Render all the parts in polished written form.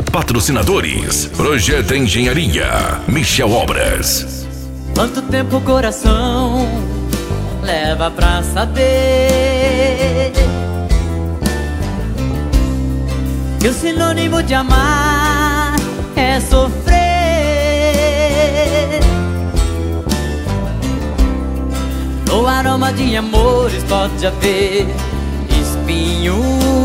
Patrocinadores: Projeto Engenharia, Michel Obras. Quanto tempo o coração leva pra saber que o sinônimo de amar é sofrer? No aroma de amores pode haver espinhos.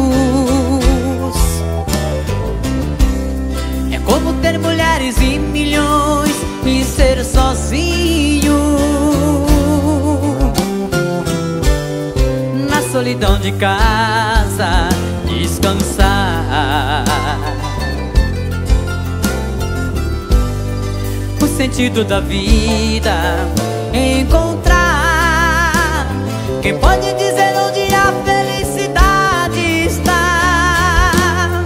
É como ter mulheres e milhões e ser sozinho na solidão de casa, descansar. O sentido da vida encontrar. Quem pode dizer onde a felicidade está?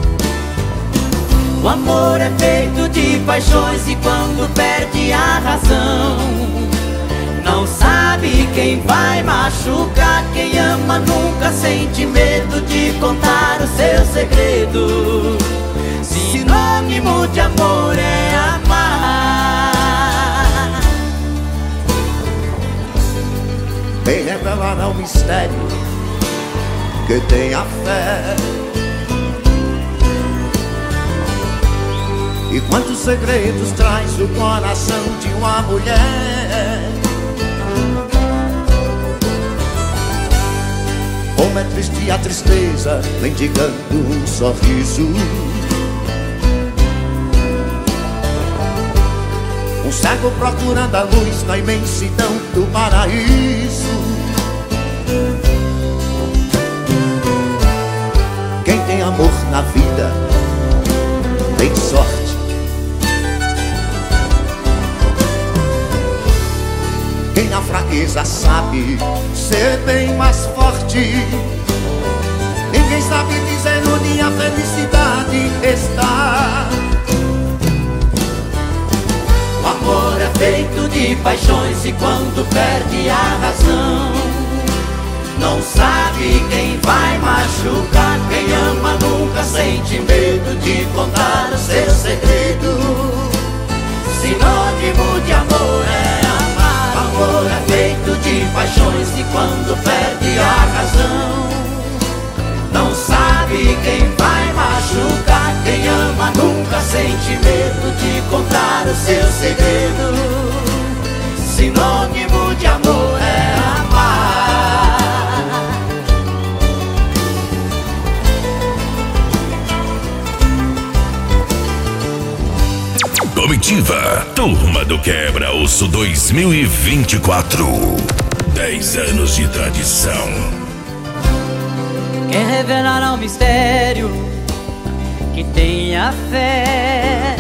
O amor é feito de paixões e quando perde a razão, não sabe quem vai machucar. Quem ama nunca sente medo de contar o seu segredo. Sinônimo de amor é amar. Vem revelar ao mistério que tem a fé. E quantos segredos traz o coração de uma mulher. Como é triste a tristeza, mendigando um sorriso. Um cego procurando a luz na imensidão do paraíso. Quem tem amor na vida tem sorte. Quem na fraqueza sabe ser bem mais forte. Ninguém sabe dizer onde a felicidade está. O amor é feito de paixões e quando perde a razão, não sabe quem vai machucar. Quem ama nunca sente medo de contar o seu segredo. Sinônimo de amor é amar. O amor é feito de paixões e quando perde a razão, não sabe quem vai machucar. Quem ama nunca sente medo de contar o seu segredo. Sinônimo de amor é amar. Comitiva, Turma do Quebra-Osso 2024. 10 anos de tradição. Quem revelará o mistério que tenha fé.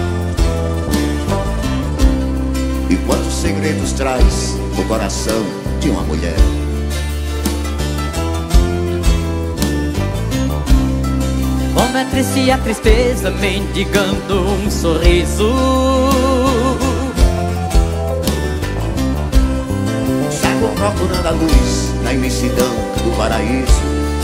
E quantos segredos traz o coração de uma mulher. Como é triste a tristeza mendigando um sorriso. Cego procurando a luz na imensidão do paraíso.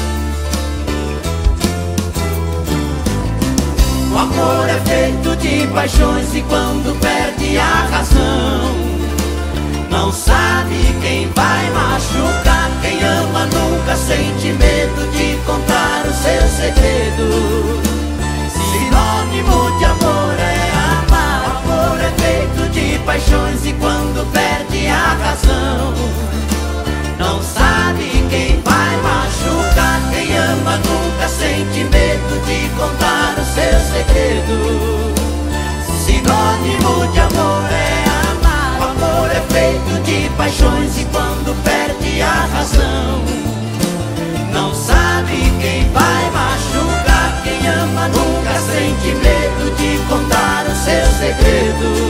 O amor é feito de paixões e quando perde a razão, não sabe quem vai machucar. Quem ama nunca sente medo de contar o seu segredo. Sinônimo de amor é amar. O amor é feito de paixões e quando perde a razão, não sabe quem vai machucar. Quem ama nunca sente medo de contar o seu segredo. Sinônimo de amor é amar. O amor é feito de paixões e quando perde a razão, não sabe quem vai machucar. Quem ama nunca sente medo de contar o seu segredo.